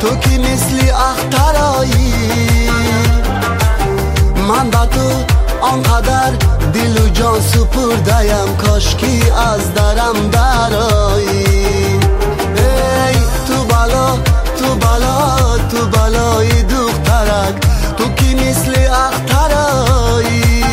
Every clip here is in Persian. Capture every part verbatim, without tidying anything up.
تو کی مثلی اخترایی، من با تو آنقدر دل و جان سپرده‌ام، کاشکی از درم درایی. ای تو بالا تو بالا تو بالای دخترک، تو کی مثلی اخترایی،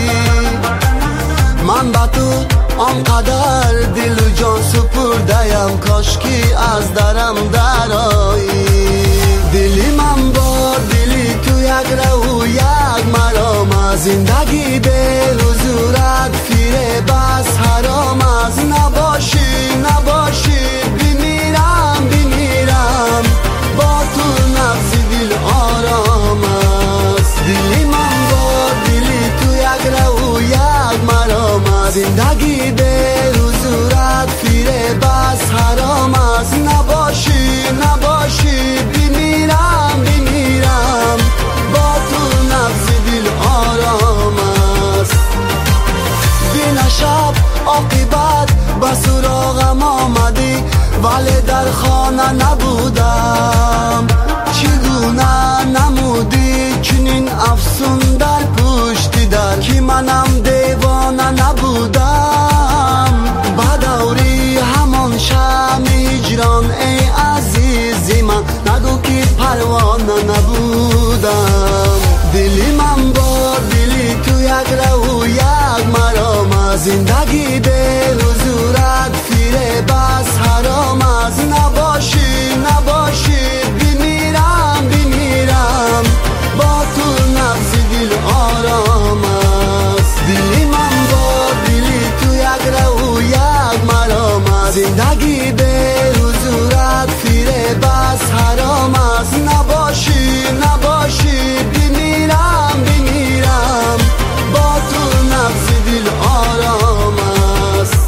من با تو آنقدر دل و جان سپرده‌ام، کاشکی از درم درایی. دلی من با دلی تو یک رو یک مرام، زندگی به حضورت فیره بس حرام از، نباشی نباشی بمیرم بمیرم، با تو نفس دل آرام است. دلی من با دلی تو یک رو یک مرام، زندگی به حضورت فیره بس حرام است، نباشی نباشی بمیرم بمیرم، با تو نفس دل آرام است. بین شب عاقبت به سراغم آمدی، ولی در خانه نبودم، چگونه نمودی چنین افسون در پشت در، که منم دیوانه نبودم. به دوری همان شم هجران ای عزیزی من، نگو که پروانه نبودم. دلی من با دلی تو یک رو یک مرام، زندگی به حضورت فیره بس حرام است، نباشی نباشی بمیرم بمیرم، با تو نفس دل آرام است. دلی من با دلی تو یک رو یک مرام، زندگی به حضورت فیره بس حرام است، نباشی نباشی بمیرم بمیرم، با تو نفس دل آرام است.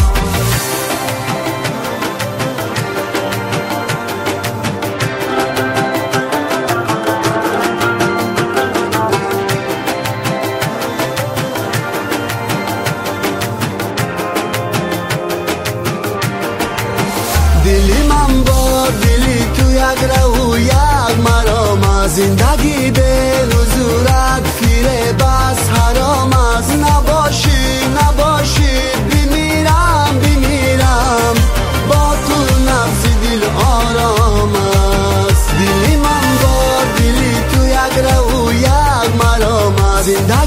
دلی من با دلی تو یک رو یک مرام، زندگی به حضورت فیره بس حرام است، نباشی نباشی بمیرم بمیرم، با تو نفس دل آرام است. دلی من با دلی تو یک رو یک مرام، زندگی